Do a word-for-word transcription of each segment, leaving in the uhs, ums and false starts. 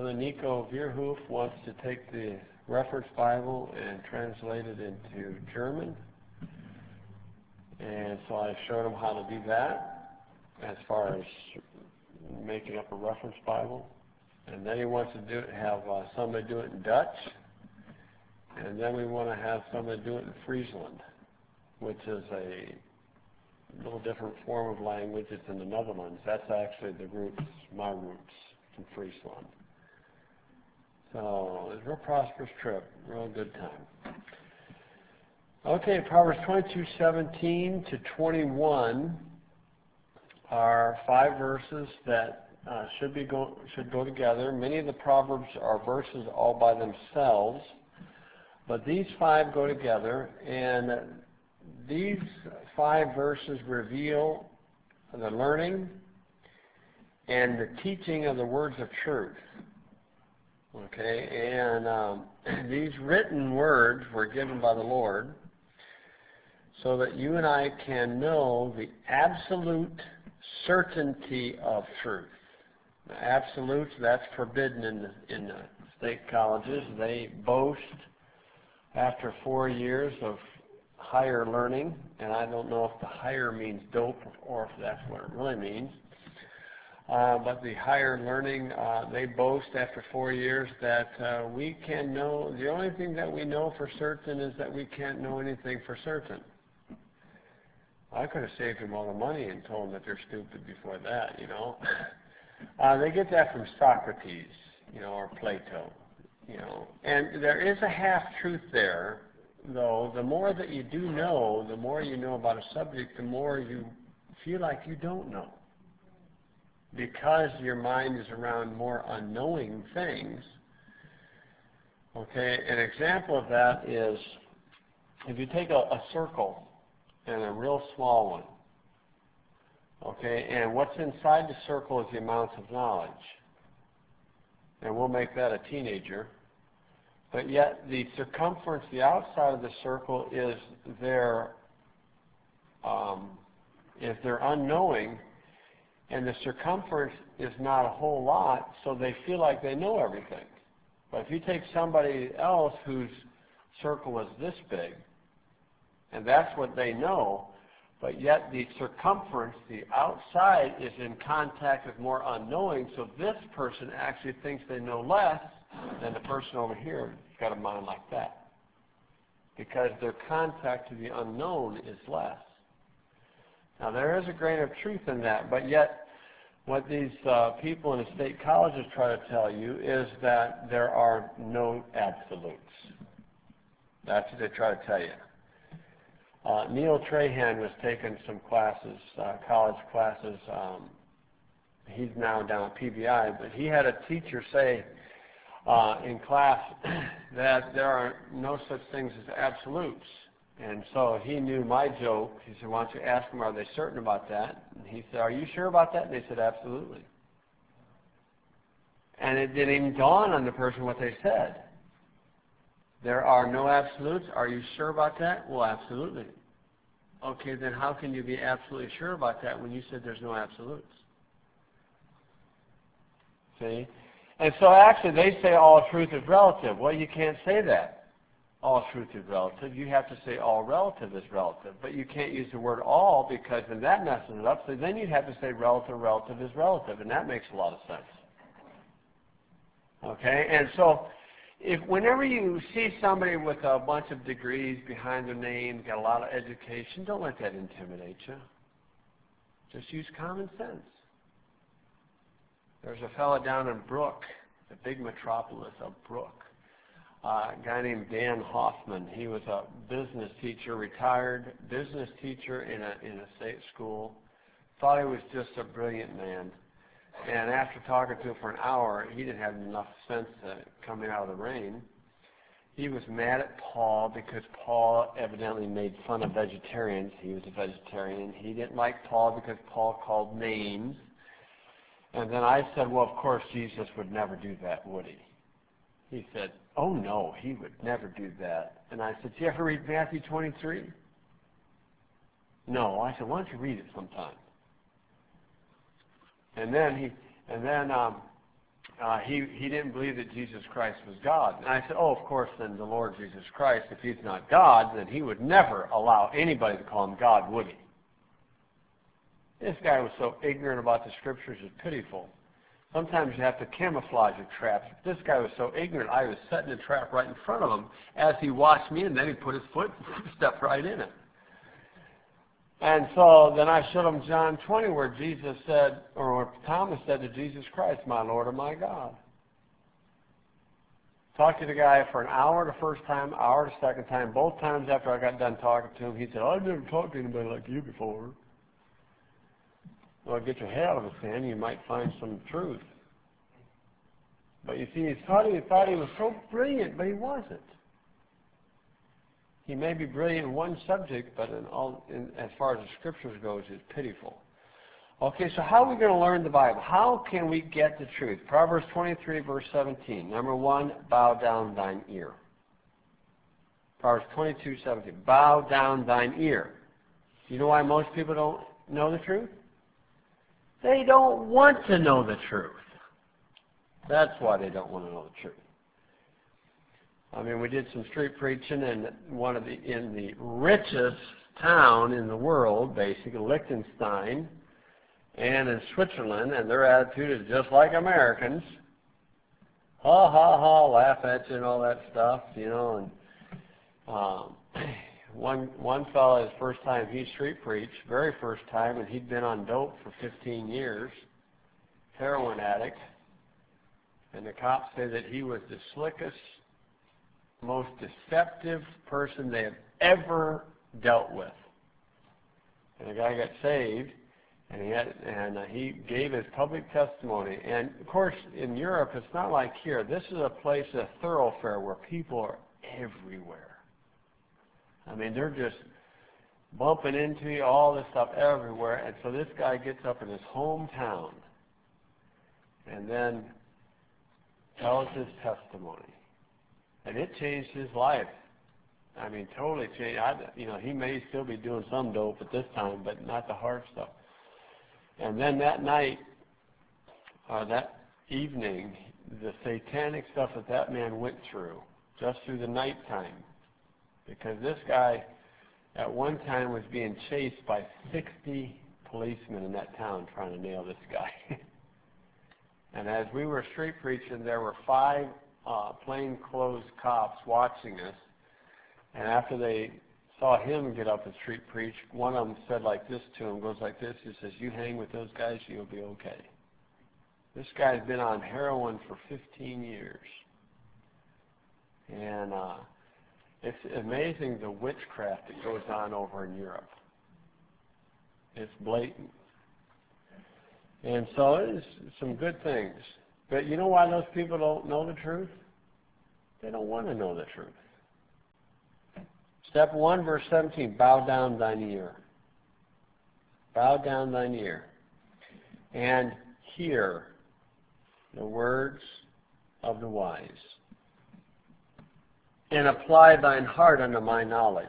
Brother Nico Vierhoef wants to take the Reference Bible and translate it into German. And so I showed him how to do that as far as making up a reference Bible. And then he wants to do it, have uh, somebody do it in Dutch. And then we want to have somebody do it in Friesland, which is a little different form of language. It's in the Netherlands. That's actually the roots, my roots, in Friesland. So it's a real prosperous trip, real good time. Okay, Proverbs twenty-two, seventeen to twenty-one are five verses that uh, should be go should go together. Many of the Proverbs are verses all by themselves, but these five go together, and these five verses reveal the learning and the teaching of the words of truth. Okay, and um, these written words were given by the Lord so that you and I can know the absolute certainty of truth. Now, absolutes, that's forbidden in the, in the state colleges. They boast after four years of higher learning, and I don't know if the higher means dope or if that's what it really means. Uh, but the higher learning, uh, they boast after four years that uh, we can know, the only thing that we know for certain is that we can't know anything for certain. I could have saved them all the money and told them that they're stupid before that, you know. Uh, they get that from Socrates, you know, or Plato, you know. And there is a half-truth there, though. The more that you do know, the more you know about a subject, the more you feel like you don't know. Because your mind is around more unknowing things. Okay, an example of that is if you take a, a circle and a real small one, okay, and what's inside the circle is the amounts of knowledge. And we'll make that a teenager. But yet the circumference, the outside of the circle is their, um, is their unknowing, and the circumference is not a whole lot, so they feel like they know everything. But if you take somebody else whose circle is this big, and that's what they know, but yet the circumference, the outside, is in contact with more unknowing, so this person actually thinks they know less than the person over here who's got a mind like that. Because their contact to the unknown is less. Now, there is a grain of truth in that, but yet what these uh, people in the state colleges try to tell you is that there are no absolutes. That's what they try to tell you. Uh, Neil Trahan was taking some classes, uh, college classes. Um, he's now down at P B I, but he had a teacher say uh, in class that there are no such things as absolutes. And so he knew my joke. He said, why don't you ask them, are they certain about that? And he said, are you sure about that? And they said, absolutely. And it didn't even dawn on the person what they said. There are no absolutes. Are you sure about that? Well, absolutely. Okay, then how can you be absolutely sure about that when you said there's no absolutes? See? And so actually they say all truth is relative. Well, you can't say that. All truth is relative. You have to say all relative is relative. But you can't use the word all because then that messes it up. So then you'd have to say relative, relative is relative. And that makes a lot of sense. Okay? And so if whenever you see somebody with a bunch of degrees behind their name, got a lot of education, don't let that intimidate you. Just use common sense. There's a fellow down in Brook, the big metropolis of Brook. Uh, a guy named Dan Hoffman. He was a business teacher, retired business teacher in a in a state school. Thought he was just a brilliant man. And after talking to him for an hour, he didn't have enough sense to coming out of the rain. He was mad at Paul because Paul evidently made fun of vegetarians. He was a vegetarian. He didn't like Paul because Paul called names. And then I said, well, of course, Jesus would never do that, would he? He said, oh, no, he would never do that. And I said, do you ever read Matthew twenty-three? No. I said, why don't you read it sometime? And then he, and then um, uh, he, he didn't believe that Jesus Christ was God. And I said, oh, of course, then the Lord Jesus Christ, if he's not God, then he would never allow anybody to call him God, would he? This guy was so ignorant about the Scriptures, it's pitiful. Sometimes you have to camouflage a trap. This guy was so ignorant, I was setting a trap right in front of him as he watched me, and then he put his foot and stepped right in it. And so then I showed him John twenty, where Jesus said, or where Thomas said to Jesus Christ, my Lord and my God. Talked to the guy for an hour the first time, hour the second time. Both times after I got done talking to him, he said, I've never talked to anybody like you before. Well, get your head out of the sand, you might find some truth. But you see, he thought he, thought he was so brilliant, but he wasn't. He may be brilliant in one subject, but in all, in, as far as the Scriptures goes, it's pitiful. Okay, so how are we going to learn the Bible? How can we get the truth? Proverbs twenty-three, verse seventeen. Number one, bow down thine ear. Proverbs twenty-two, seventeen. Bow down thine ear. You know why most people don't know the truth? They don't want to know the truth. That's why they don't want to know the truth. I mean, we did some street preaching in one of the in the richest town in the world, basically Liechtenstein, and in Switzerland, and their attitude is just like Americans. Ha ha ha, laugh at you and all that stuff, you know. And um, one one fellow, his first time he street preached, very first time, and he'd been on dope for fifteen years, heroin addict, and the cops say that he was the slickest, most deceptive person they have ever dealt with. And the guy got saved, and he had, and uh, he gave his public testimony. And of course, in Europe, it's not like here. This is a place, a thoroughfare, where people are everywhere. I mean, they're just bumping into you, all this stuff everywhere. And so this guy gets up in his hometown, and then tells his testimony. And it changed his life. I mean, totally changed. I, you know, he may still be doing some dope at this time, but not the hard stuff. And then that night, uh, that evening, the satanic stuff that that man went through, just through the nighttime, because this guy at one time was being chased by sixty policemen in that town trying to nail this guy. And as we were street preaching, there were five uh, plainclothes cops watching us. And after they saw him get up and street preach, one of them said like this to him, goes like this, he says, you hang with those guys, you'll be okay. This guy's been on heroin for fifteen years. And uh, it's amazing the witchcraft that goes on over in Europe. It's blatant. And so it's some good things. But you know why those people don't know the truth? They don't want to know the truth. Step one, verse seventeen, bow down thine ear. Bow down thine ear. And hear the words of the wise. And apply thine heart unto my knowledge.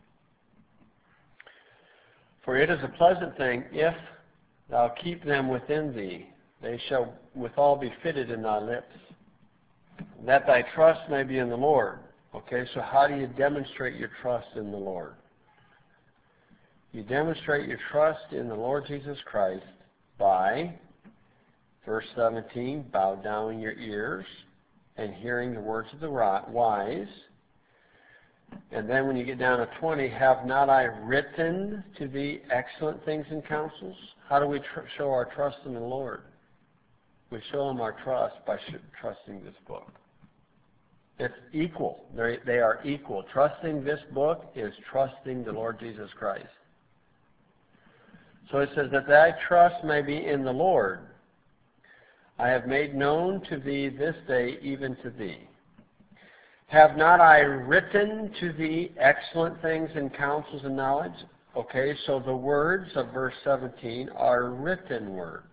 For it is a pleasant thing if thou keep them within thee. They shall withal be fitted in thy lips. That thy trust may be in the Lord. Okay, so how do you demonstrate your trust in the Lord? You demonstrate your trust in the Lord Jesus Christ by, verse seventeen, bow down your ears and hearing the words of the wise. And then when you get down to twenty, have not I written to thee excellent things and counsels? How do we tr- show our trust in the Lord? We show him our trust by sh- trusting this book. It's equal. They're, they are equal. Trusting this book is trusting the Lord Jesus Christ. So it says that thy trust may be in the Lord. I have made known to thee this day, even to thee. Have not I written to thee excellent things and counsels and knowledge? Okay, so the words of verse seventeen are written words.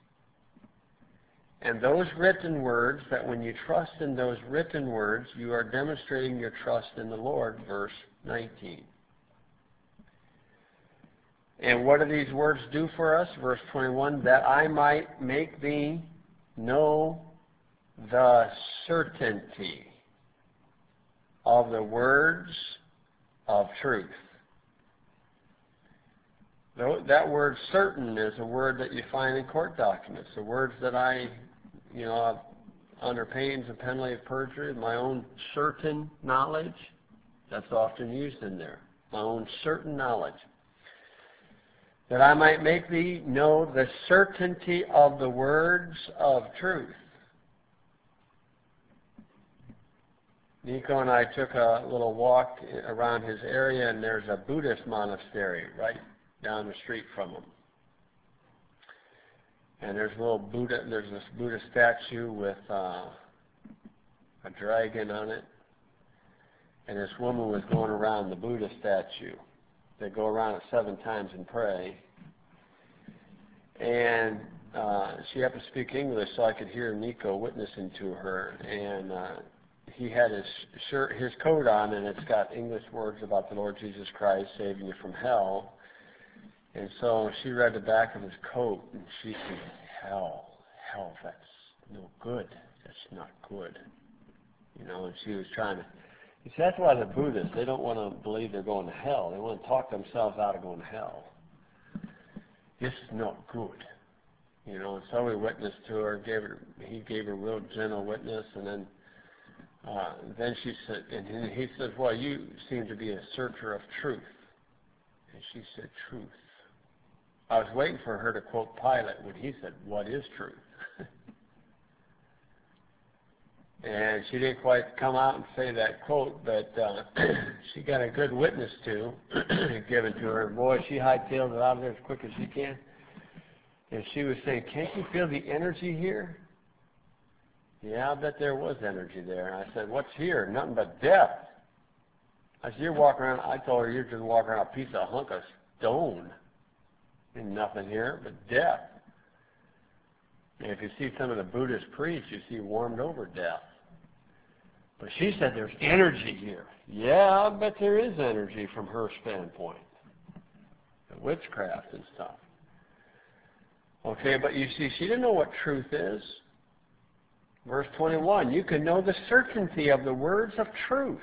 And those written words, that when you trust in those written words, you are demonstrating your trust in the Lord, verse nineteen. And what do these words do for us? Verse twenty-one, that I might make thee know the certainty of the words of truth. That word certain is a word that you find in court documents. The words that I, you know, under pains and penalty of perjury, my own certain knowledge, that's often used in there. My own certain knowledge. That I might make thee know the certainty of the words of truth. Nico and I took a little walk around his area, and there's a Buddhist monastery right down the street from him. And there's a little Buddha, there's this Buddha statue with uh, a dragon on it. And this woman was going around the Buddha statue. They go around it seven times and pray. And uh, she happened to speak English, so I could hear Nico witnessing to her. And uh, he had his shirt, his coat on, and it's got English words about the Lord Jesus Christ saving you from hell. And so she read the back of his coat, and she said, hell, hell, that's no good. That's not good. You know, and she was trying to, you see, that's why the Buddhists, they don't want to believe they're going to hell. They want to talk themselves out of going to hell. This is not good. You know, and so we witnessed to her, gave her, he gave her a real gentle witness, and then uh, then she said, and he said, well, you seem to be a searcher of truth. And she said, truth. I was waiting for her to quote Pilate when he said, what is truth? And she didn't quite come out and say that quote, but uh, she got a good witness to, given to her. Boy, she hightailed it out of there as quick as she can. And she was saying, can't you feel the energy here? Yeah, I bet there was energy there. And I said, what's here? Nothing but death. I said, you're walking around, I told her, you're just walking around a piece of hunk of stone. And nothing here but death. And if you see some of the Buddhist priests, you see warmed over death. But she said there's energy here. Yeah, I bet there is energy from her standpoint. The witchcraft and stuff. Okay, but you see, she didn't know what truth is. Verse twenty-one, you can know the certainty of the words of truth,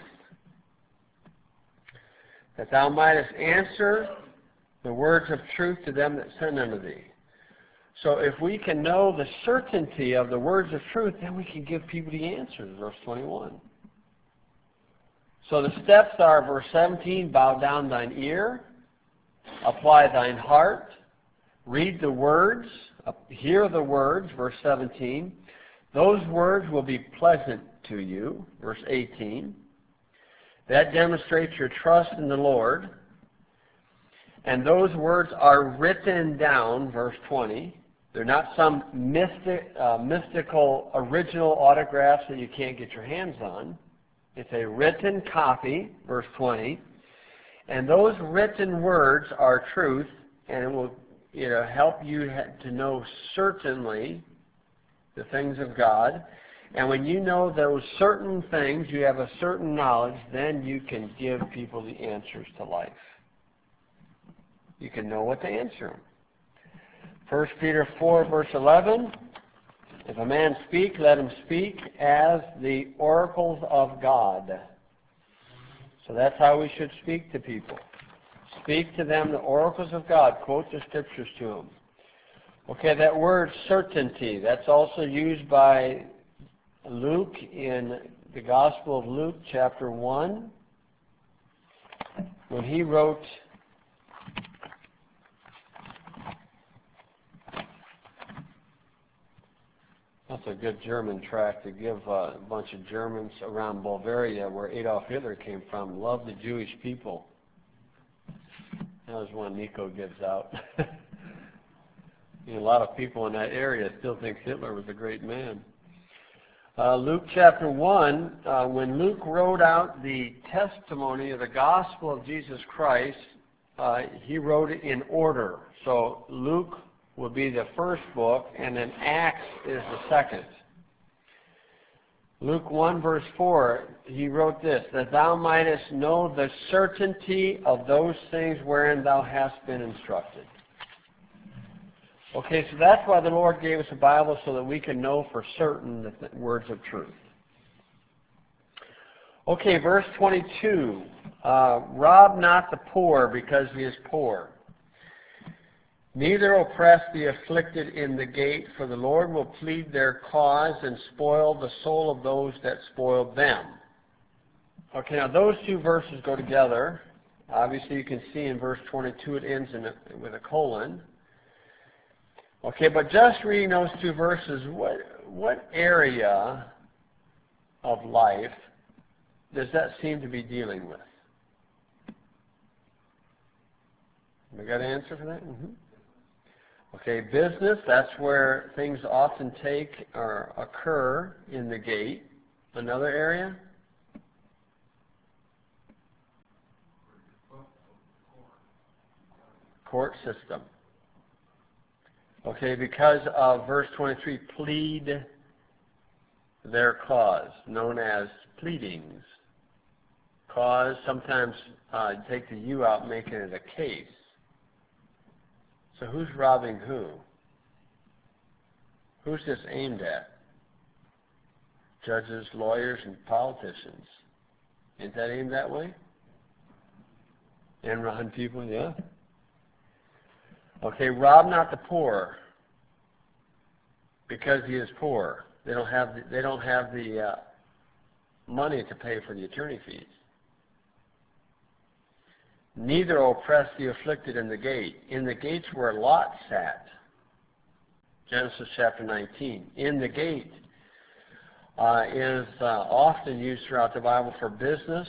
that thou mightest answer the words of truth to them that send unto thee. So if we can know the certainty of the words of truth, then we can give people the answers, verse twenty-one. So the steps are, verse seventeen, bow down thine ear, apply thine heart, read the words, hear the words, verse seventeen. Those words will be pleasant to you, verse eighteen. That demonstrates your trust in the Lord. And those words are written down, verse twenty. They're not some mystic, uh, mystical original autographs that you can't get your hands on. It's a written copy, verse twenty. And those written words are truth, and it will you know, help you to know certainly the things of God. And when you know those certain things, you have a certain knowledge, then you can give people the answers to life. You can know what to answer them. First Peter four, verse eleven, if a man speak, let him speak as the oracles of God. So that's how we should speak to people. Speak to them the oracles of God. Quote the scriptures to them. Okay, that word certainty, that's also used by Luke in the Gospel of Luke, chapter one, when he wrote, that's a good German tract to give uh, a bunch of Germans around Bavaria, where Adolf Hitler came from, love the Jewish people. That was one Nico gives out. You know, a lot of people in that area still think Hitler was a great man. Uh, Luke chapter one, uh, when Luke wrote out the testimony of the gospel of Jesus Christ, uh, he wrote it in order. So Luke would be the first book, and then Acts is the second. Luke one, verse four, he wrote this, that thou mightest know the certainty of those things wherein thou hast been instructed. Okay, so that's why the Lord gave us a Bible, so that we can know for certain the th- words of truth. Okay, verse twenty-two. Uh, rob not the poor because he is poor. Neither oppress the afflicted in the gate, for the Lord will plead their cause and spoil the soul of those that spoiled them. Okay, now those two verses go together. Obviously, you can see in verse twenty-two it ends in a, with a colon. Okay, but just reading those two verses, what what area of life does that seem to be dealing with? We got an answer for that? Mm-hmm. Okay, business, that's where things often take or occur in the gate. Another area? Court system. Okay, because of verse twenty-three, plead their cause, known as pleadings. Cause, sometimes uh, take the U out, making it a case. So who's robbing who? Who's this aimed at? Judges, lawyers, and politicians. Isn't that aimed that way? Enron people, yeah. Okay, rob not the poor because he is poor. They don't have the, they don't have the uh, money to pay for the attorney fees. Neither oppress the afflicted in the gate. In the gates where Lot sat. Genesis chapter nineteen. In the gate uh, is uh, often used throughout the Bible for business.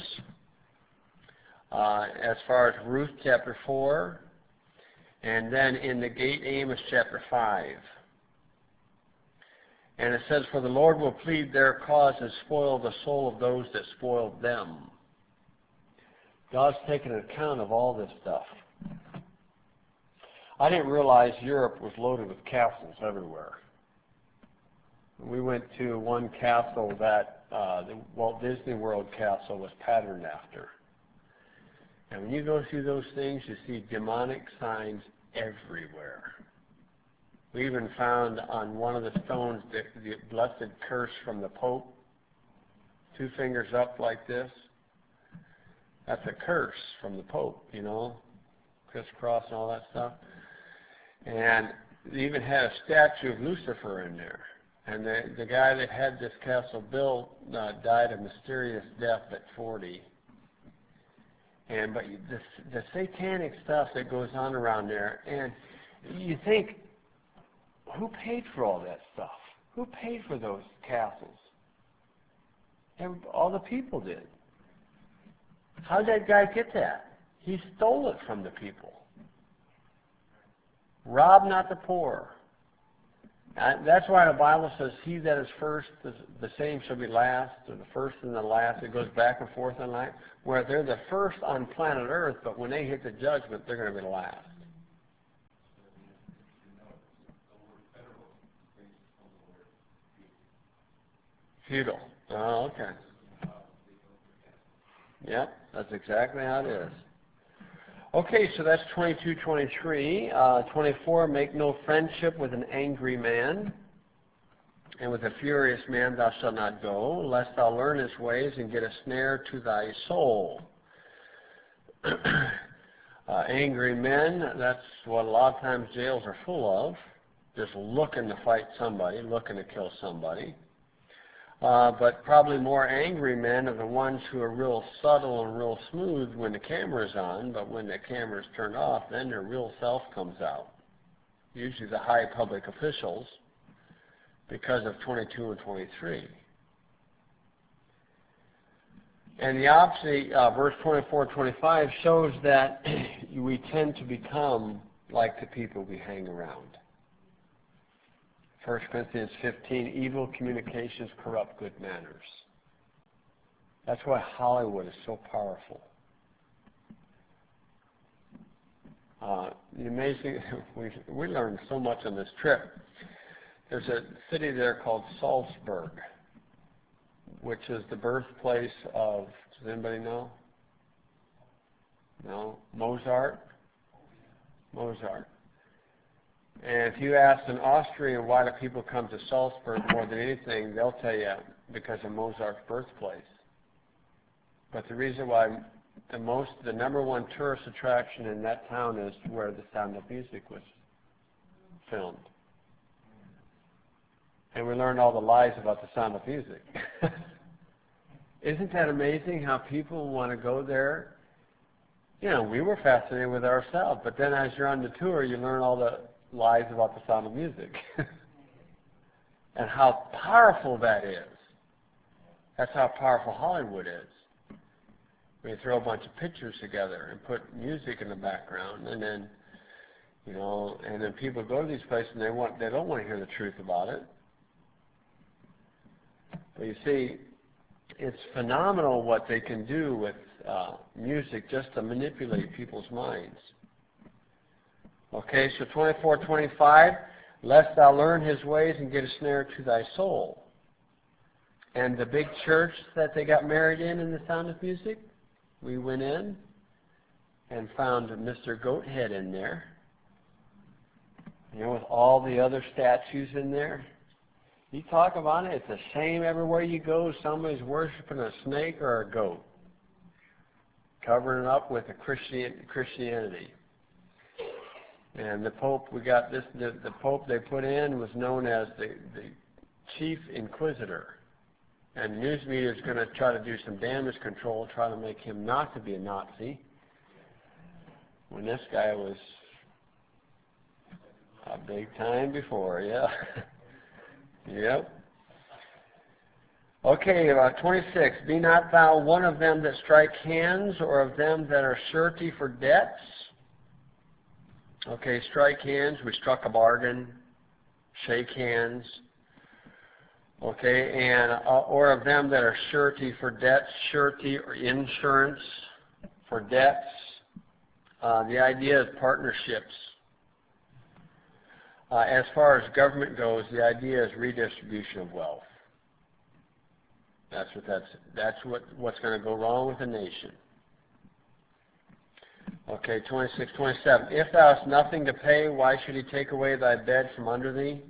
Uh, as far as Ruth chapter four. And then in the gate, Amos chapter five. And it says, for the Lord will plead their cause and spoil the soul of those that spoiled them. God's taken account of all this stuff. I didn't realize Europe was loaded with castles everywhere. We went to one castle that uh, the Walt Disney World castle was patterned after. And when you go through those things, you see demonic signs everywhere. We even found on one of the stones the, the blessed curse from the Pope. Two fingers up like this. That's a curse from the Pope, you know, crisscross and all that stuff. And they even had a statue of Lucifer in there. And the, the guy that had this castle built uh, died a mysterious death at forty. And but the, the satanic stuff that goes on around there, and you think, who paid for all that stuff? Who paid for those castles? Every, all the people did. How did that guy get that? He stole it from the people. Rob not the poor. And that's why the Bible says, he that is first, the, the same shall be last, or the first and the last. It goes back and forth in life, where they're the first on planet Earth, but when they hit the judgment, they're going to be the last. Feudal. Oh, okay. Yep, that's exactly how it is. Okay, so that's twenty-two, twenty-three. Uh, twenty-four, make no friendship with an angry man, and with a furious man thou shalt not go, lest thou learn his ways and get a snare to thy soul. uh, angry men, that's what a lot of times jails are full of, just looking to fight somebody, looking to kill somebody. Uh, but probably more angry men are the ones who are real subtle and real smooth when the camera's on, but when the camera's turned off, then their real self comes out. Usually the high public officials, because of twenty-two and twenty-three. And the opposite, uh, verse twenty-four, twenty-five, shows that we tend to become like the people we hang around. First Corinthians fifteen, evil communications corrupt good manners. That's why Hollywood is so powerful. Uh, the amazing, we, we learned so much on this trip. There's a city there called Salzburg, which is the birthplace of, does anybody know? No? Mozart? Mozart. And if you ask an Austrian why do people come to Salzburg more than anything, they'll tell you because of Mozart's birthplace. But the reason why the most, the number one tourist attraction in that town is where The Sound of Music was filmed. And we learned all the lies about The Sound of Music. Isn't that amazing how people want to go there? You know, we were fascinated with ourselves, but then as you're on the tour, you learn all the lies about The Sound of Music. And how powerful that is. That's how powerful Hollywood is. We throw a bunch of pictures together and put music in the background, and then, you know, and then people go to these places and they want, they don't want to hear the truth about it. But you see, it's phenomenal what they can do with uh, music just to manipulate people's minds. Okay, so twenty-four twenty-five, lest thou learn his ways and get a snare to thy soul. And the big church that they got married in in The Sound of Music, we went in and found Mister Goathead in there, you know, with all the other statues in there. You talk about it, it's the same everywhere you go. Somebody's worshiping a snake or a goat, covering it up with a Christian, Christianity. And the Pope, we got this, the, the Pope they put in was known as the, the Chief Inquisitor. And news media is going to try to do some damage control, try to make him not to be a Nazi, when this guy was a big time before, yeah. Yep. Okay, uh, twenty-six. Be not thou one of them that strike hands, or of them that are surety for debts. Okay, strike hands. We struck a bargain. Shake hands. Okay, and uh, or of them that are surety for debts, surety or insurance for debts. Uh, the idea is partnerships. Uh, as far as government goes, the idea is redistribution of wealth. That's what that's that's what what's going to go wrong with a nation. Okay, twenty-six, twenty-seven. If thou hast nothing to pay, why should he take away thy bed from under thee?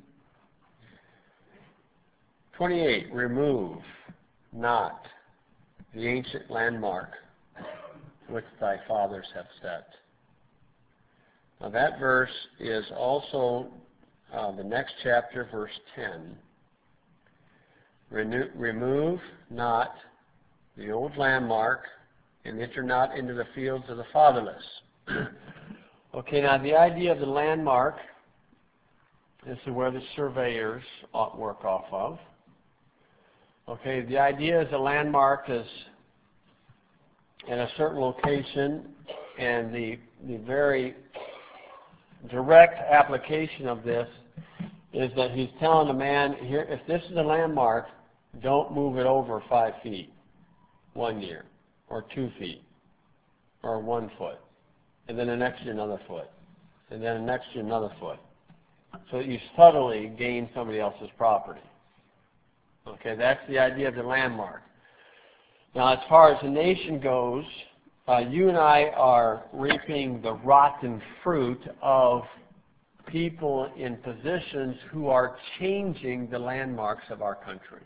twenty-eight. Remove not the ancient landmark which thy fathers have set. Now that verse is also uh, the next chapter, verse ten. Renew, remove not the old landmark, and enter not into the fields of the fatherless. Okay, now the idea of the landmark is where the surveyors work off of. Okay, the idea is a landmark is in a certain location, and the, the very direct application of this is that he's telling the man, here, if this is a landmark, don't move it over five feet one year, or two feet, or one foot, and then the next year another foot, and then the next year another foot, so that you subtly gain somebody else's property. Okay, that's the idea of the landmark. Now, as far as the nation goes, uh, you and I are reaping the rotten fruit of people in positions who are changing the landmarks of our country.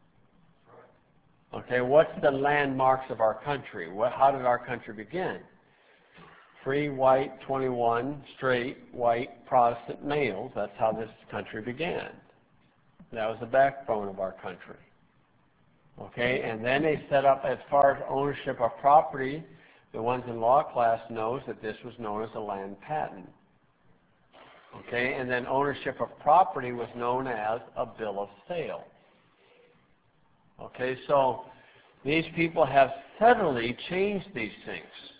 Okay, what's the landmarks of our country? What, how did our country begin? Free, white, twenty-one, straight, white, Protestant males. That's how this country began. That was the backbone of our country. Okay, and then they set up, as far as ownership of property, the ones in law class knows that this was known as a land patent. Okay, and then ownership of property was known as a bill of sale. Okay, so these people have subtly changed these things.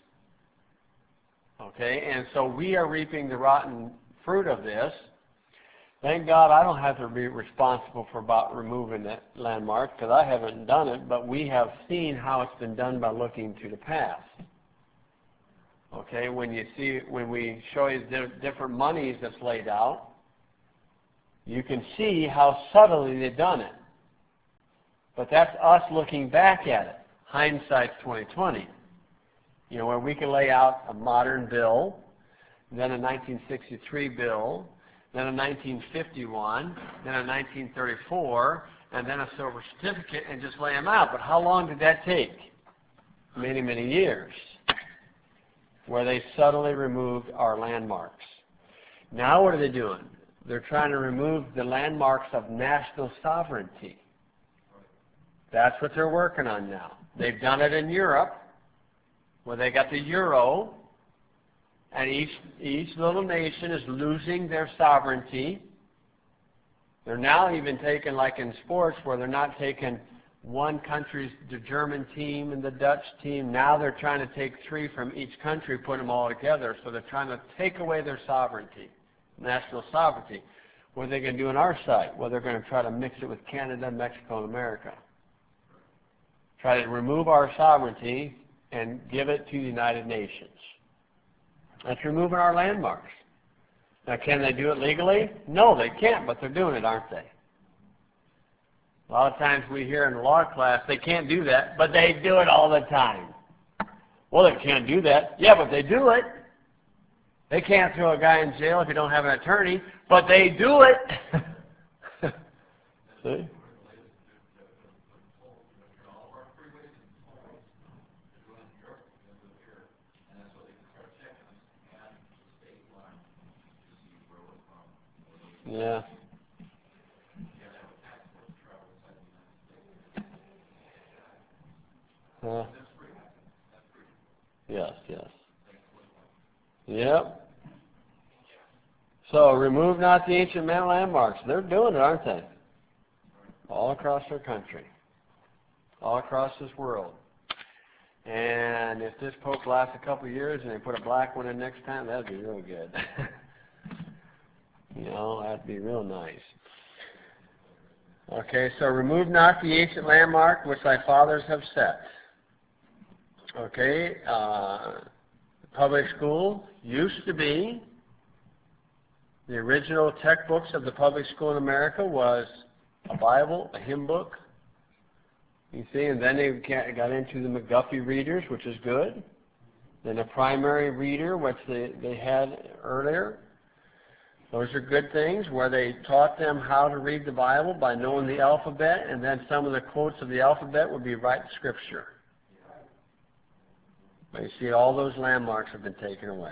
Okay, and so we are reaping the rotten fruit of this. Thank God I don't have to be responsible for about removing that landmark, because I haven't done it, but we have seen how it's been done by looking to the past. Okay, when you see, when we show you the different monies that's laid out, you can see how subtly they've done it. But that's us looking back at it. Hindsight's twenty twenty. You know, where we can lay out a modern bill, then a nineteen sixty-three bill, then a nineteen fifty-one, then a nineteen thirty-four, and then a silver certificate, and just lay them out. But how long did that take? Many, many years, where they subtly removed our landmarks. Now what are they doing? They're trying to remove the landmarks of national sovereignty. That's what they're working on now. They've done it in Europe, where they got the euro, and each, each little nation is losing their sovereignty. They're now even taking, like in sports, where they're not taking one country's, the German team and the Dutch team. Now they're trying to take three from each country, put them all together. So they're trying to take away their sovereignty, national sovereignty. What are they going to do on our side? Well, they're going to try to mix it with Canada, Mexico, and America. Try to remove our sovereignty and give it to the United Nations. That's removing our landmarks. Now, can they do it legally? No, they can't, but they're doing it, aren't they? A lot of times we hear in the law class, they can't do that, but they do it all the time. Well, they can't do that. Yeah, but they do it. They can't throw a guy in jail if you don't have an attorney, but they do it. See? Yeah. Uh, yes, yes. Yep. So, remove not the ancient man landmarks. They're doing it, aren't they? All across our country. All across this world. And if this Pope lasts a couple of years and they put a black one in next time, that'd be real good. You know, that'd be real nice. Okay, so remove not the ancient landmark which thy fathers have set. Okay, uh, public school used to be, the original textbooks of the public school in America was a Bible, a hymn book, you see, and then they got into the McGuffey readers, which is good. Then a primary reader, which they, they had earlier. Those are good things, where they taught them how to read the Bible by knowing the alphabet, and then some of the quotes of the alphabet would be right scripture. But you see, all those landmarks have been taken away.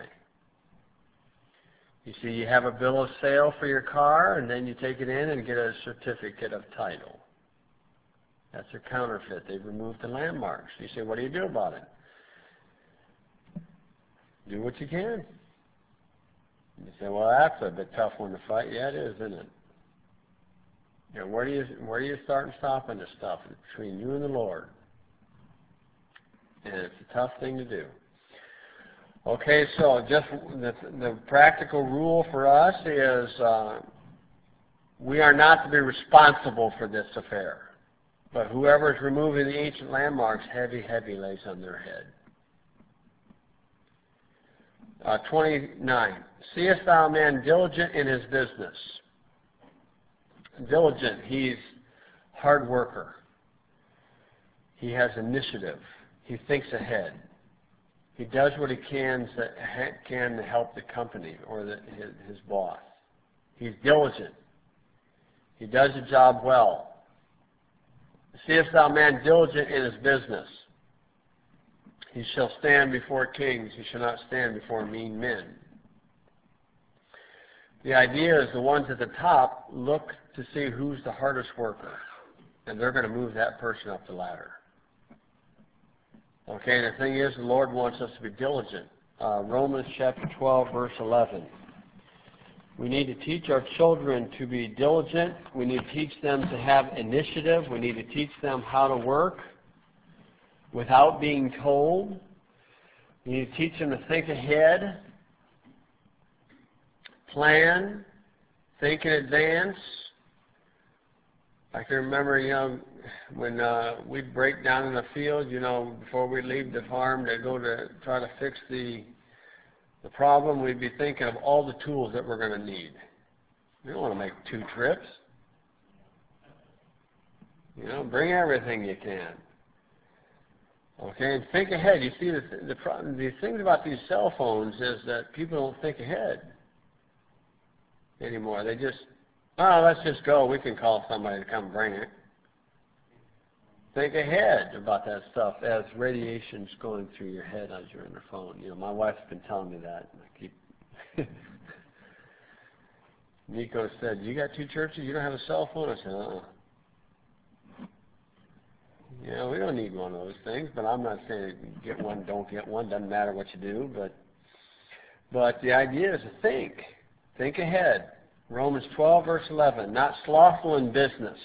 You see, you have a bill of sale for your car, and then you take it in and get a certificate of title. That's a counterfeit. They've removed the landmarks. You say, what do you do about it? Do what you can. You say, well, that's a bit tough one to fight. Yeah, it is, isn't it? You know, where do you where do you start and stop in this stuff? It's between you and the Lord. And it's a tough thing to do. Okay, so just the, the practical rule for us is uh, we are not to be responsible for this affair. But whoever is removing the ancient landmarks, heavy, heavy lays on their head. Uh, twenty-nine. Seest thou a man diligent in his business? Diligent, he's hard worker. He has initiative. He thinks ahead. He does what he can to, can to help the company or the, his, his boss. He's diligent. He does the job well. Seest thou a man diligent in his business? He shall stand before kings. He shall not stand before mean men. The idea is the ones at the top look to see who's the hardest worker, and they're going to move that person up the ladder. Okay, and the thing is, the Lord wants us to be diligent. Uh, Romans chapter twelve, verse eleven. We need to teach our children to be diligent. We need to teach them to have initiative. We need to teach them how to work without being told. We need to teach them to think ahead, plan, think in advance. I can remember, you know, when uh, we'd break down in the field, you know, before we leave the farm to go to try to fix the the problem, we'd be thinking of all the tools that we're going to need. We don't want to make two trips. You know, bring everything you can. Okay, and think ahead. You see, the, the, the thing about these cell phones is that people don't think ahead. anymore. They just, oh, let's just go. We can call somebody to come bring it. Think ahead about that stuff as radiation's going through your head as you're on the phone. You know, my wife's been telling me that. And I keep. Nico said, "You got two churches. You don't have a cell phone." I said, "Uh-uh." Yeah, we don't need one of those things. But I'm not saying get one, don't get one. Doesn't matter what you do. But but the idea is to think, think ahead. Romans twelve, verse eleven. Not slothful in business.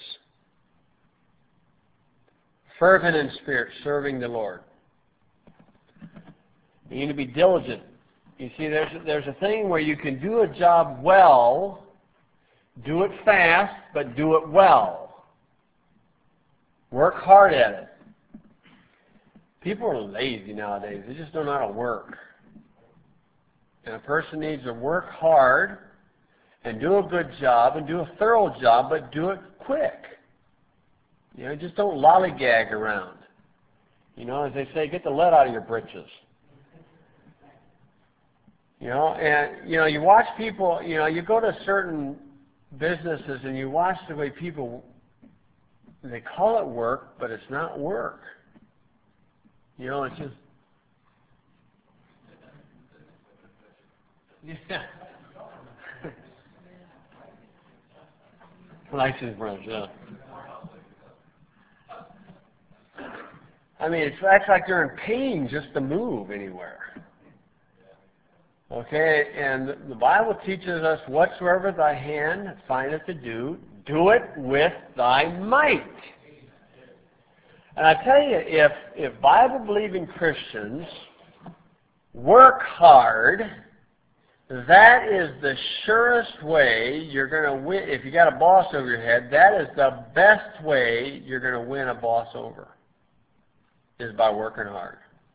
Fervent in spirit, serving the Lord. You need to be diligent. You see, there's, there's a thing where you can do a job well, do it fast, but do it well. Work hard at it. People are lazy nowadays. They just don't know how to work. And a person needs to work hard and do a good job and do a thorough job, but do it quick. You know, just don't lollygag around. You know, as they say, get the lead out of your britches. You know, and, you know, you watch people, you know, you go to certain businesses and you watch the way people, they call it work, but it's not work. You know, it's just, yeah. License branch, yeah. I mean, it's acts like they're in pain just to move anywhere. Okay, and the Bible teaches us, whatsoever thy hand findeth to do, do it with thy might. And I tell you, if, if Bible-believing Christians work hard, that is the surest way you're going to win. If you got a boss over your head, that is the best way you're going to win a boss over, is by working hard.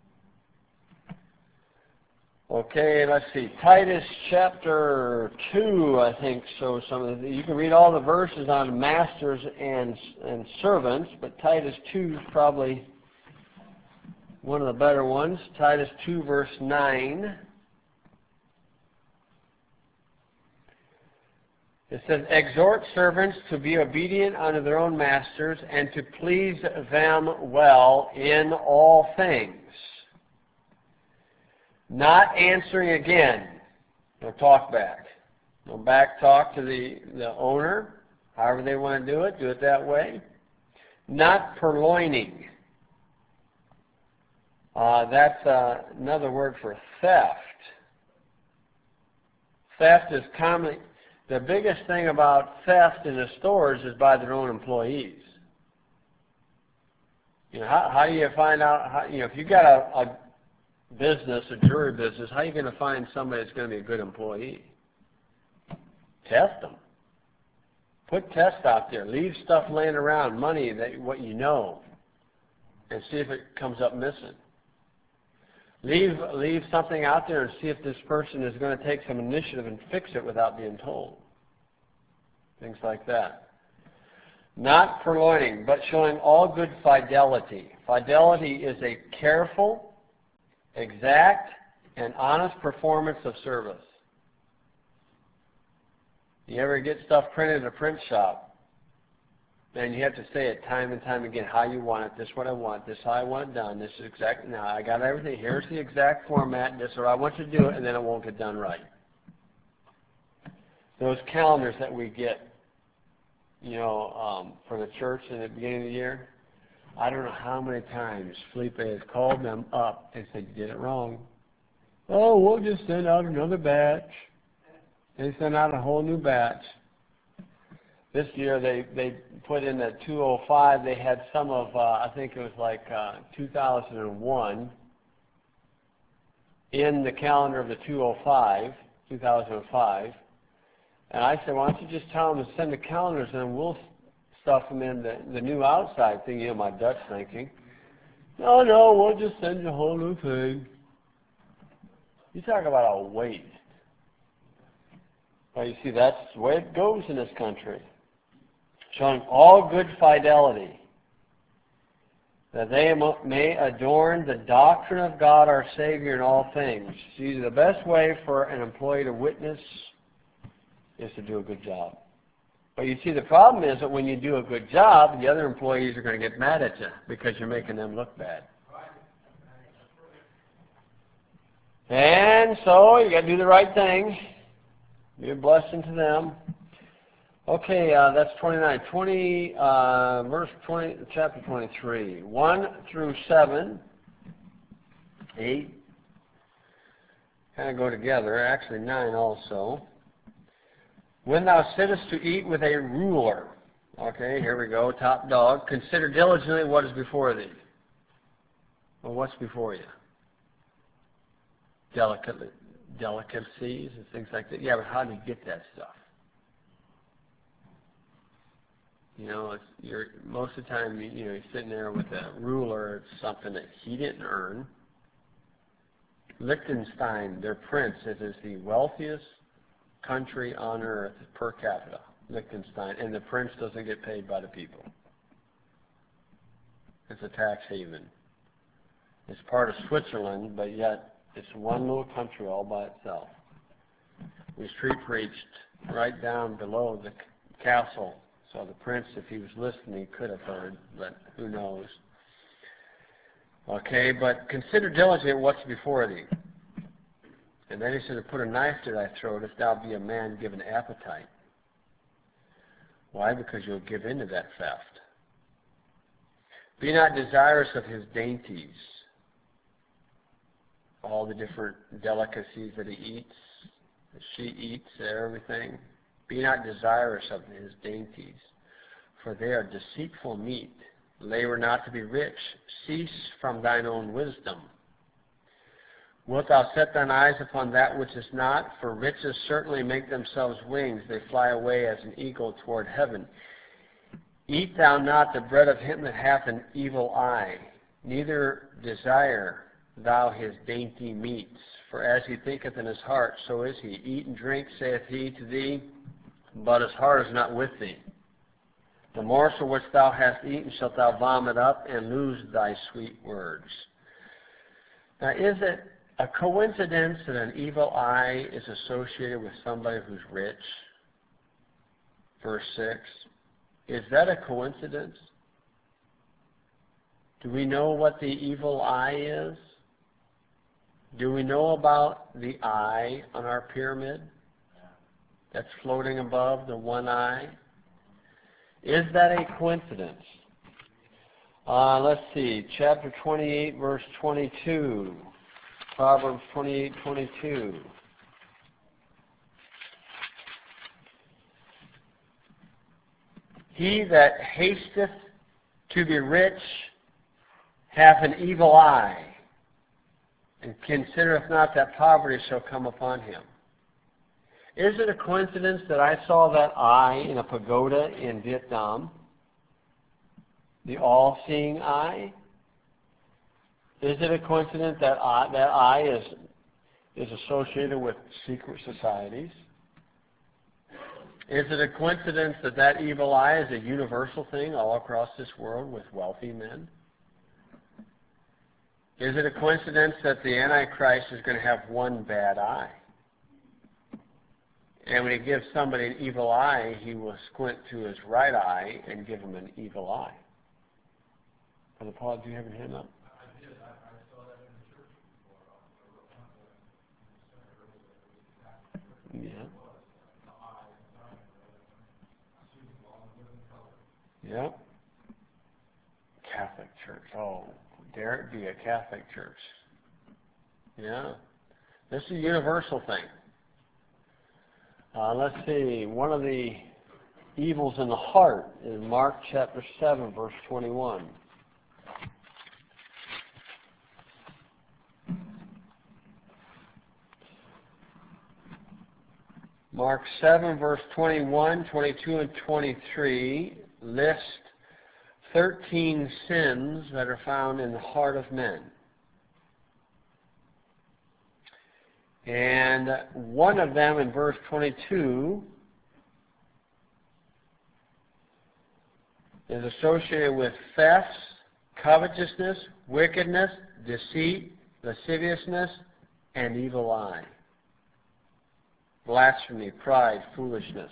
Okay, let's see. Titus chapter two, I think, shows some of the, you can read all the verses on masters and and servants, but Titus two is probably one of the better ones. Titus two, verse nine. It says, exhort servants to be obedient unto their own masters and to please them well in all things. Not answering again. No talk back. No back talk to the, the owner. However they want to do it, do it that way. Not purloining. Uh, that's uh, another word for theft. Theft is commonly... The biggest thing about theft in the stores is by their own employees. You know, how, how do you find out, how, you know, if you've got a, a business, a jewelry business, how are you going to find somebody that's going to be a good employee? Test them. Put tests out there. Leave stuff laying around, money, that what you know, and see if it comes up missing. Leave, leave something out there and see if this person is going to take some initiative and fix it without being told. Things like that. Not purloining, but showing all good fidelity. Fidelity is a careful, exact, and honest performance of service. You ever get stuff printed in a print shop, and you have to say it time and time again, how you want it, this is what I want, this is how I want it done, this is exactly, now I got everything, here's the exact format, this is what I want you to do it, and then it won't get done right. Those calendars that we get, you know, um, from the church in the beginning of the year, I don't know how many times Felipe has called them up and said, you did it wrong. Oh, we'll just send out another batch. They send out a whole new batch. This year they, they put in the two oh five, they had some of, uh, I think it was like uh, two thousand one in the calendar of the two oh five, two thousand five. And I said, why don't you just tell them to send the calendars and we'll stuff them in the, the new outside thing, you know, my Dutch thinking. No, no, we'll just send you a whole new thing. You talk about a waste. Well, you see, that's the way it goes in this country. Showing all good fidelity, that they may adorn the doctrine of God our Savior in all things. See, the best way for an employee to witness is to do a good job. But you see, the problem is that when you do a good job, the other employees are going to get mad at you because you're making them look bad. And so you got to do the right thing. Be a blessing to them. Okay, uh, that's twenty-nine. twenty, uh, verse twenty, chapter twenty-three. one through seven, eight, kind of go together. Actually, nine also. When thou sittest to eat with a ruler. Okay, here we go. Top dog. Consider diligently what is before thee. Well, what's before you? Delicate, delicacies and things like that. Yeah, but how do you get that stuff? You know, it's, you're, most of the time, you know, you're sitting there with a ruler. It's something that he didn't earn. Liechtenstein, their prince, it is the wealthiest country on earth per capita. Liechtenstein, and the prince doesn't get paid by the people. It's a tax haven. It's part of Switzerland, but yet it's one little country all by itself. We street preached right down below the castle. So the prince, if he was listening, could have heard, but who knows. Okay, but consider diligently what's before thee. And then he said, to put a knife to thy throat if thou be a man given appetite. Why? Because you'll give in to that theft. Be not desirous of his dainties. All the different delicacies that he eats, that she eats, everything. Be not desirous of his dainties, for they are deceitful meat. Labor not to be rich. Cease from thine own wisdom. Wilt thou set thine eyes upon that which is not? For riches certainly make themselves wings. They fly away as an eagle toward heaven. Eat thou not the bread of him that hath an evil eye, neither desire thou his dainty meats. For as he thinketh in his heart, so is he. Eat and drink, saith he to thee, but his heart is not with thee. The morsel which thou hast eaten shalt thou vomit up, and lose thy sweet words. Now, is it a coincidence that an evil eye is associated with somebody who's rich? Verse six. Is that a coincidence? Do we know what the evil eye is? Do we know about the eye on our pyramid that's floating above the one eye? Is that a coincidence? Uh, let's see, chapter twenty-eight, verse twenty-two. Proverbs twenty-eight, twenty-two. He that hasteth to be rich hath an evil eye, and considereth not that poverty shall come upon him. Is it a coincidence that I saw that eye in a pagoda in Vietnam? The all-seeing eye? Is it a coincidence that eye, that eye is, is associated with secret societies? Is it a coincidence that that evil eye is a universal thing all across this world with wealthy men? Is it a coincidence that the Antichrist is going to have one bad eye? And when he gives somebody an evil eye, he will squint to his right eye and give him an evil eye. Brother Paul, do you have your hand up? I did. I, I saw that in the church before. Yeah. The eye, the eye, Yep. Catholic Church. Oh, dare it be a Catholic church. Yeah. This is a universal thing. Uh, let's see. One of the evils in the heart is Mark chapter seven, verse twenty-one. Mark seven, verse twenty-one, twenty-two, and twenty-three list thirteen sins that are found in the heart of men. And one of them in verse twenty-two is associated with thefts, covetousness, wickedness, deceit, lasciviousness, and evil eye. blasphemy, pride, foolishness.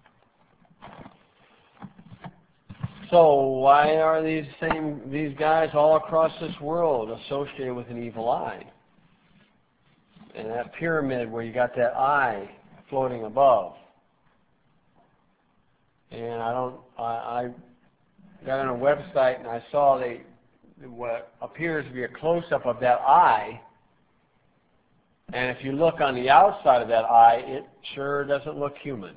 So why are these same these guys all across this world associated with an evil eye? And that pyramid where you got that eye floating above. And I don't I, I got on a website and I saw they what appears to be a close-up of that eye. And if you look on the outside of that eye, it sure doesn't look human.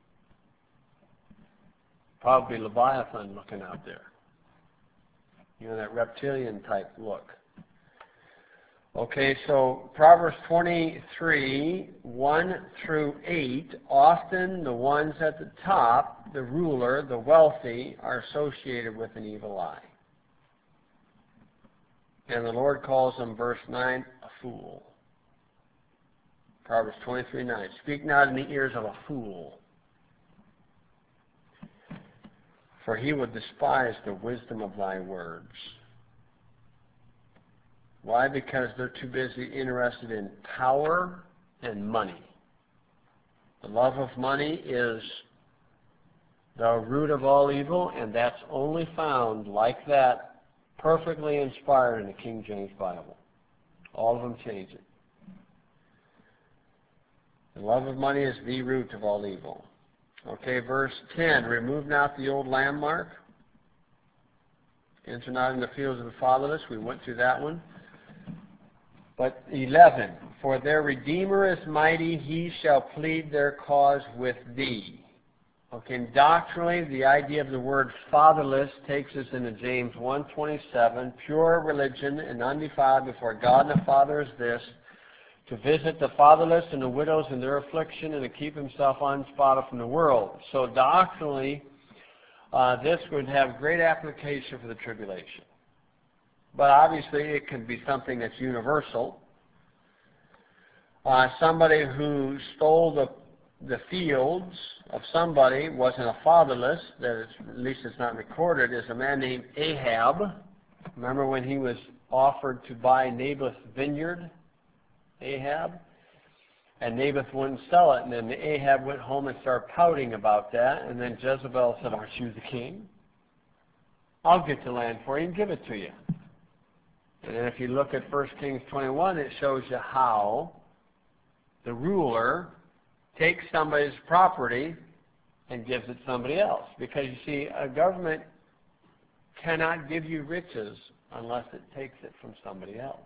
Probably Leviathan looking out there. You know, that reptilian type look. Okay, so Proverbs twenty-three, one through eight, often the ones at the top, the ruler, the wealthy, are associated with an evil eye. And the Lord calls them, verse nine, a fool. Proverbs twenty-three, nine. Speak not in the ears of a fool, for he would despise the wisdom of thy words. Why? Because they're too busy interested in power and money. The love of money is the root of all evil, and that's only found like that, perfectly inspired in the King James Bible. All of them change it. The love of money is the root of all evil. Okay, verse ten, remove not the old landmark. Enter not in the fields of the fatherless. We went through that one. But eleven, for their Redeemer is mighty, he shall plead their cause with thee. Okay, and doctrinally, the idea of the word fatherless takes us into James one twenty-seven, pure religion and undefiled before God and the Father is this, to visit the fatherless and the widows in their affliction and to keep himself unspotted from the world. So doctrinally, uh, this would have great application for the tribulation. But obviously it can be something that's universal. Uh, somebody who stole the, the fields of somebody wasn't a fatherless, that is, at least it's not recorded, is a man named Ahab. Remember when he was offered to buy Naboth's vineyard? Ahab, and Naboth wouldn't sell it, and then Ahab went home and started pouting about that, and then Jezebel said, aren't you the king? I'll get the land for you and give it to you. And then if you look at First Kings twenty-one, it shows you how the ruler takes somebody's property and gives it to somebody else. Because you see, a government cannot give you riches unless it takes it from somebody else.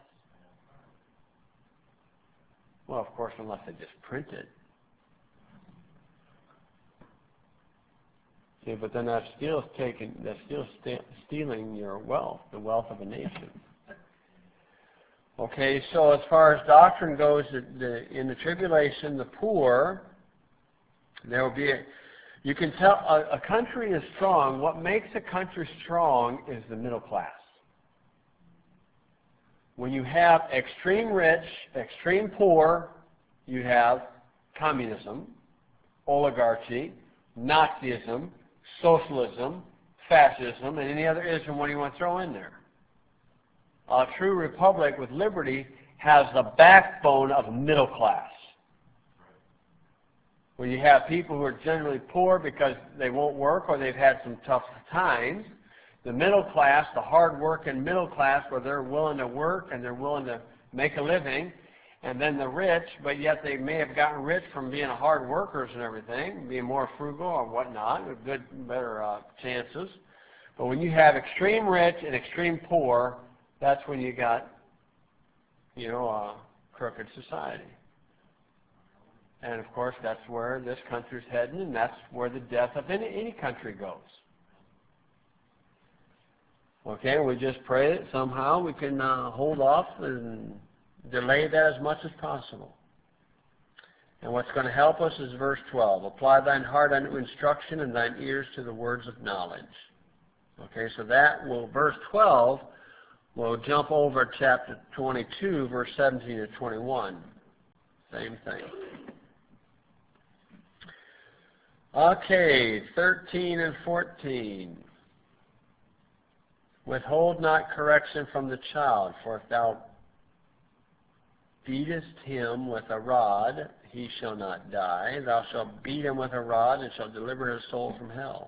Well, of course, unless they just print it. See, but then that still taking, that's still st stealing your wealth, the wealth of a nation. Okay, so as far as doctrine goes, the, the, in the tribulation, the poor, there will be a, you can tell a, a country is strong. What makes a country strong is the middle class. When you have extreme rich, extreme poor, you have communism, oligarchy, Nazism, socialism, fascism, and any other ism what do you want to throw in there. A true republic with liberty has the backbone of middle class. Where you have people who are generally poor because they won't work or they've had some tough times. The middle class, the hard-working middle class, where they're willing to work and they're willing to make a living. And then the rich, but yet they may have gotten rich from being hard workers and everything, being more frugal or whatnot, with good, better uh, chances. But when you have extreme rich and extreme poor, that's when you got, you know, a crooked society. And of course, that's where this country's heading, and that's where the death of any, any country goes. Okay, we just pray that somehow we can uh, hold off and delay that as much as possible. And what's going to help us is verse twelve. Apply thine heart unto instruction and thine ears to the words of knowledge. Okay, so that will, verse twelve, will jump over chapter twenty-two, verse seventeen to twenty-one. Same thing. Okay, thirteen and fourteen. Withhold not correction from the child, for if thou beatest him with a rod, he shall not die. Thou shalt beat him with a rod, and shalt deliver his soul from hell.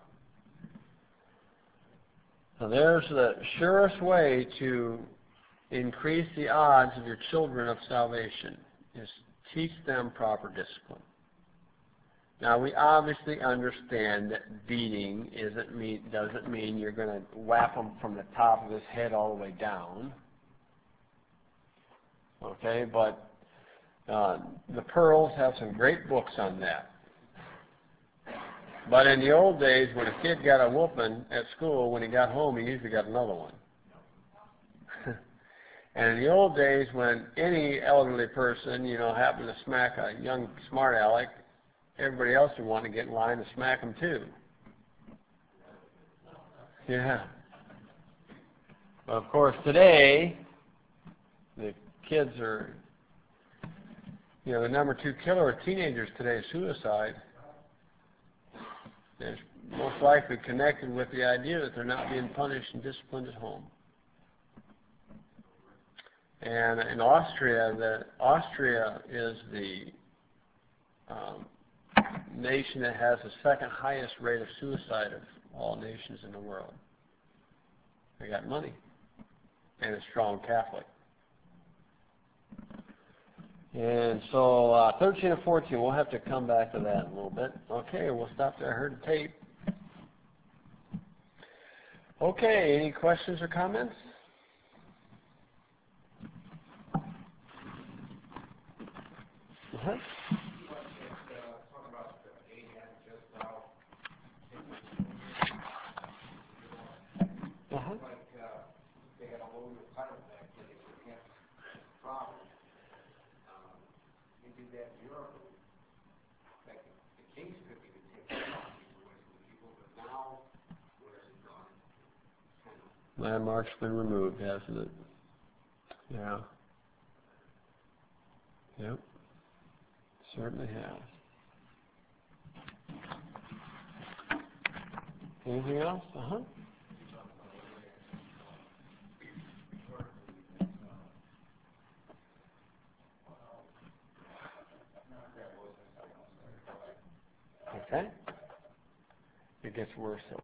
So there's the surest way to increase the odds of your children of salvation, is teach them proper discipline. Now, we obviously understand that beating isn't mean, doesn't mean you're going to whap them from the top of his head all the way down. Okay, but uh, the Pearls have some great books on that. But in the old days, when a kid got a whooping at school, when he got home, he usually got another one. And in the old days, when any elderly person, you know, happened to smack a young smart aleck, everybody else would want to get in line to smack them too. Yeah. But of course, today, the kids are, you know, the number two killer of teenagers today is suicide. It's most likely connected with the idea that they're not being punished and disciplined at home. And in Austria, the Austria is the um, nation that has the second highest rate of suicide of all nations in the world. They got money and a strong Catholic. And so uh, thirteen and fourteen, we'll have to come back to that in a little bit. Okay, we'll stop there. I heard the tape. Okay, any questions or comments? Uh-huh. Uh-huh. Landmark's been removed, hasn't it? Yeah. Yep. Certainly has. Anything else? Uh-huh. Okay. It gets worse.